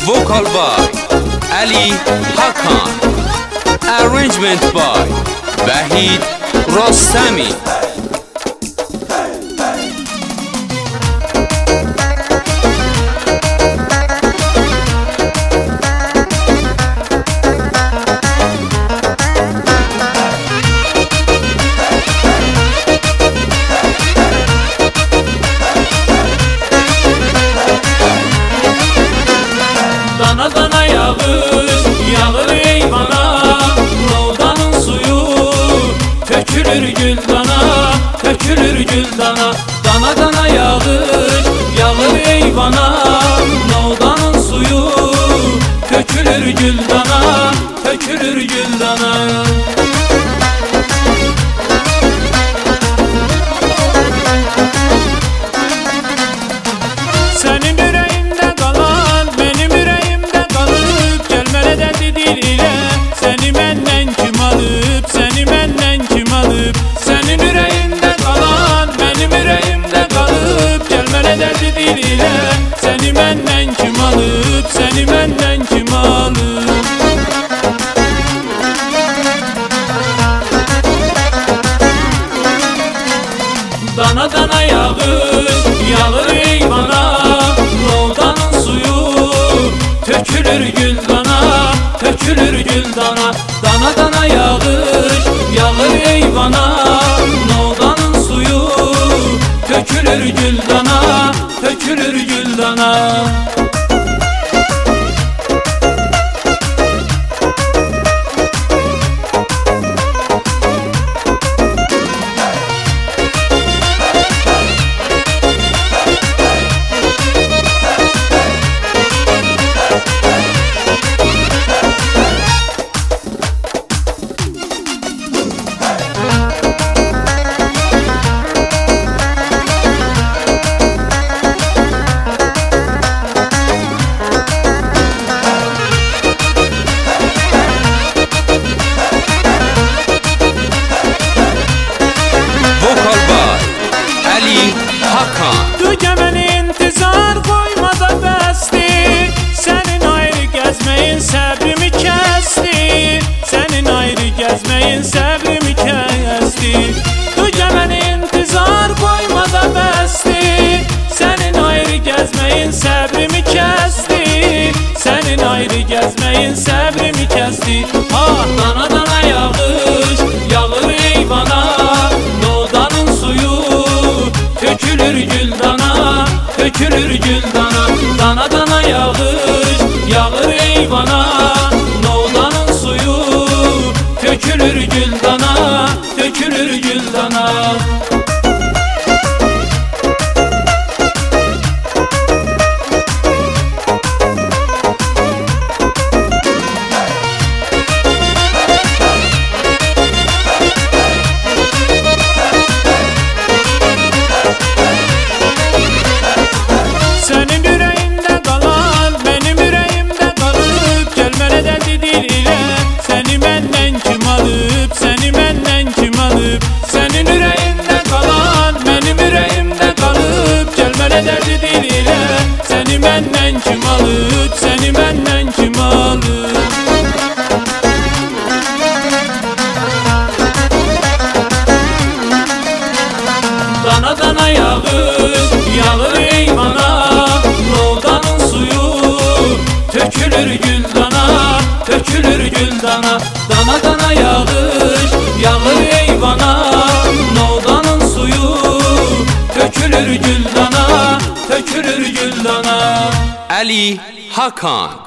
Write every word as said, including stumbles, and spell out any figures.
Vocal by Ali Hakan. Arrangement by Vahid Rostami. Dana dana yağış yağır eyvana, Novdanın suyu tökülür güldana, tökülür güldana. Dana dana yağış yağır eyvana, Novdanın suyu tökülür güldana, tökülür güldana. Senin yüreğinde kalan benim yüreğimde kalıp, gelmene dedi diliyle seni benden kim alıp, seni benden kim alıp. Senin yüreğinde kalan benim yüreğimde kalıp, gelmene dedi diliyle seni benden kim alıp, seni benden kim alıp. Dana dana yağış yağır eyvana, Novdanın suyu tökülür güldana, tökülür güldana. Dana dana yağış yağır eyvana, Novdanın suyu tökülür güldana, tökülür güldana. Vocal by Ali Hakan. Tükemeni intizar koymada besti, senin ayrı gezmeyin sabrımı kesti, senin ayrı gezmeyin sabrımı kesti. Tükemeni intizar koymada besti, senin ayrı gezmeyin sabrımı kesti, senin ayrı gezmeyin sabrımı kesti. Ah dana dana yağış yağır eyvana, Novdanın suyu tökülür güldana, tökülür güldana. Dana dana yağış yağır eyvana, Novdanın suyu tökülür güldana, tökülür güldana. Senin yüreğinde kalan benim yüreğimde kalıp, gelmene dedi diliyle seni benden kim alıp, seni benden kim alıp. Senin yüreğinde kalan benim yüreğimde kalıp, gelmene dedi diliyle seni benden kim alıp, seni benden kim alıp. Dana dana yağış yağır eyvana, Novdanın suyu tökülür güldana, tökülür güldana. Dana dana yağış yağır eyvana, Novdanın suyu tökülür güldana, tökülür güldana. Ali Hakan.